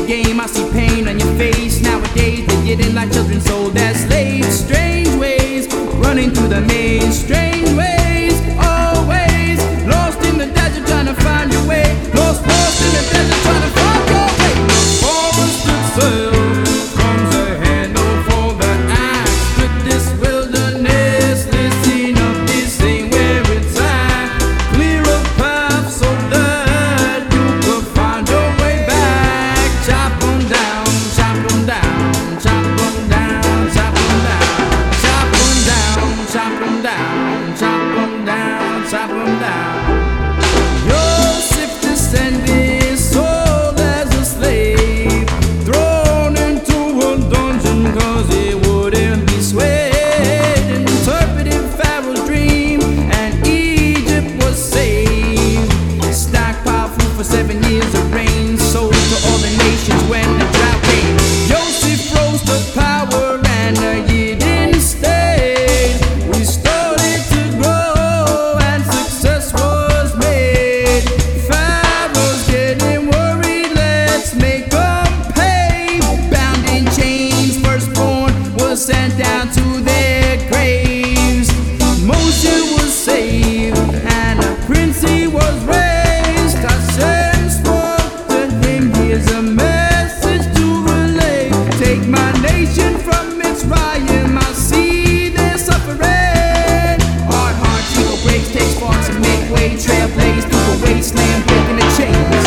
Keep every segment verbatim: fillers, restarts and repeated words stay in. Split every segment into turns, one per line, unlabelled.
game. I see pain on your face. Nowadays they're getting like children sold as slaves. Strange ways, running through the maze. Strange ways, always lost in the desert trying to find your way. Lost, lost in the desert trying to find your way. The forest itself comes a handle for the axe. With this wilderness, listen up, this ain't where it's at. Clear a path so that you can find your way back. Chop 'em down, chop 'em down, chop 'em down, chop 'em down, chop 'em down, chop 'em down, chop 'em down, chop 'em down. Joseph descended his soul as a slave, thrown into a dungeon cause he wouldn't be swayed. Interpreted Pharaoh's dream and Egypt was saved. Stockpile food for seven years of rain, sold to all the nations when the drought came. Joseph rose to power and a year didn't stay. We started to grow and success was made. Pharaoh's getting worried, let's make 'em pay. Bound in chains, firstborn was sent down to their graves. Moses was saved and a prince he was raised. Hashem spoke to him, here's a message to relay. Take my nation from Mitzrayim, I see their suffering. Hard hearts, ego breaks, take sparks and make way. Trailblaze through the wasteland, breaking the chains.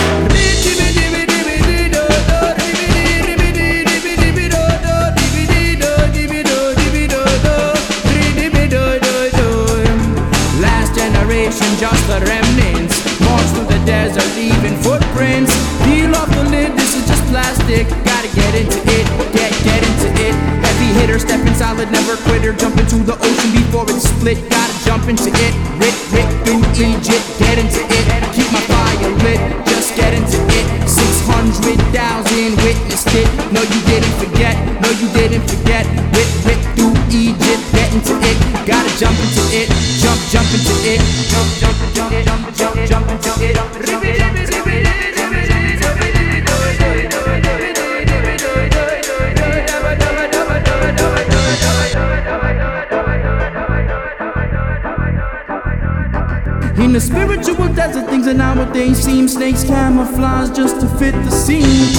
Last generation, just the remnants. March through the desert, leaving footprints. Peel off the lid, this is just plastic. Gotta get into it, get, get into it. Heavy hitter, stepping solid, never quitter. Jump into the ocean before it's split. Gotta jump into it. Rip, rip in Egypt, get into it. Keep my fire lit, just get into it. six hundred thousand witnessed it. No, you didn't forget, no, you didn't forget. Rip, rip through Egypt, get into it. Gotta jump into it, jump, jump into it. Jump, jump, jump, jump, jump, jump into it. Jump, jump into it. In the spiritual desert, things are not what they seem. Snakes camouflage just to fit the scene.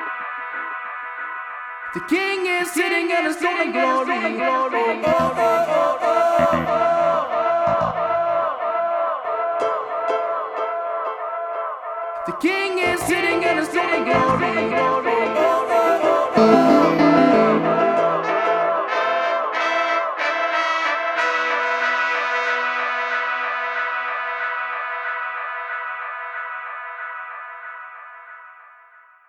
The king is sitting on his throne of glory.